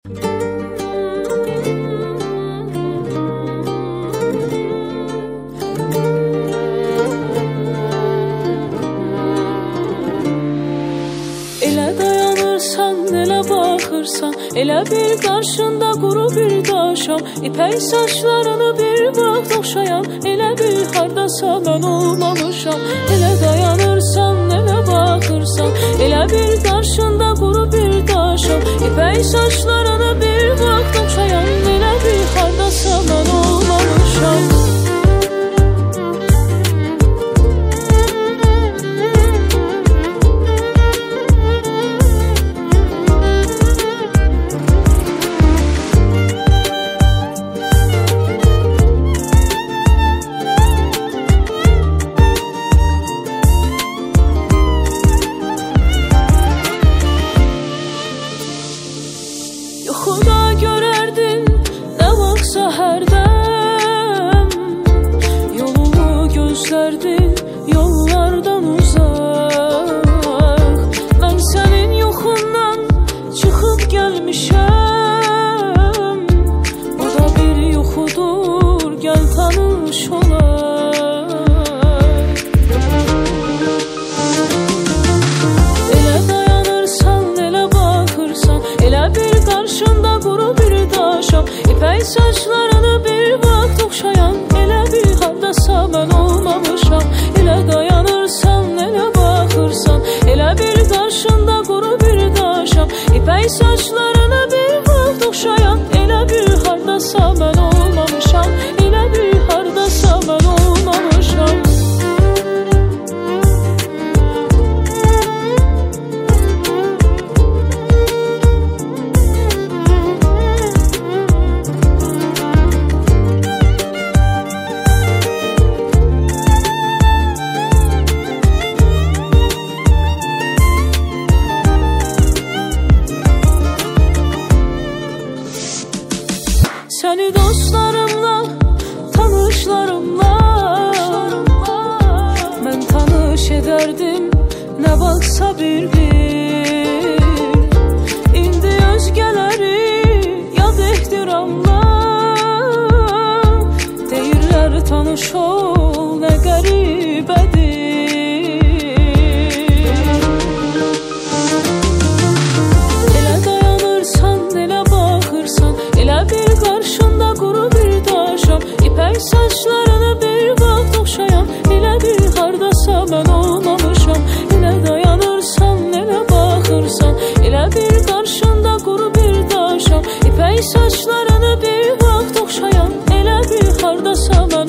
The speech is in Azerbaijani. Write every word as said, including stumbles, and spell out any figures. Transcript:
Elə bir qarşında quru bir daşam, İpək saçlarını bir vaxt oxşayan, elə bir hardasa mən olmamışam. Elə dayanırsan, elə baxırsan, elə bir qarşında quru bir daşam, İpək saçlarını bir vaxt oxşayan, elə bir hardasa mən olmamışam. Yuxuda görərdin nə vaxt səhərdən, yolumu gözlərdin yollardan uzaq. Mən sənin yoxundan çıxıb gəlmişəm, o da bir yuxudur, gəl tanış olaq. Elə dayanırsan, elə baxırsan, elə bir qarşında quru bir daşam, İpək saçlarını bir vaxt oxşayan, elə bir hardasa mən olmamışam. Elə dayanırsan, elə baxırsan, elə bir qarşında quru bir daşam, İpək saçlarını bir vaxt oxşayan, elə bir hardasa mən olmamışam. Elə bir hardasa mən olmamışam. Səni dostlarımla, tanışlarımla mən tanış edərdim, nə vaxtsa bir-bir. İndi özgələri yad ehtiramla deyirlər, tanış ol, nə qəribədir. Elə dayanırsan, elə baxırsan, elə bir qarşında quru bir daşam, İpək saçlarını bir vaxt oxşayan, elə bir hardasa mən olmamışam. Elə dayanırsan, elə baxırsan, elə bir qarşında quru bir daşam, İpək saçlarını bir vaxt oxşayan, elə bir hardasa mən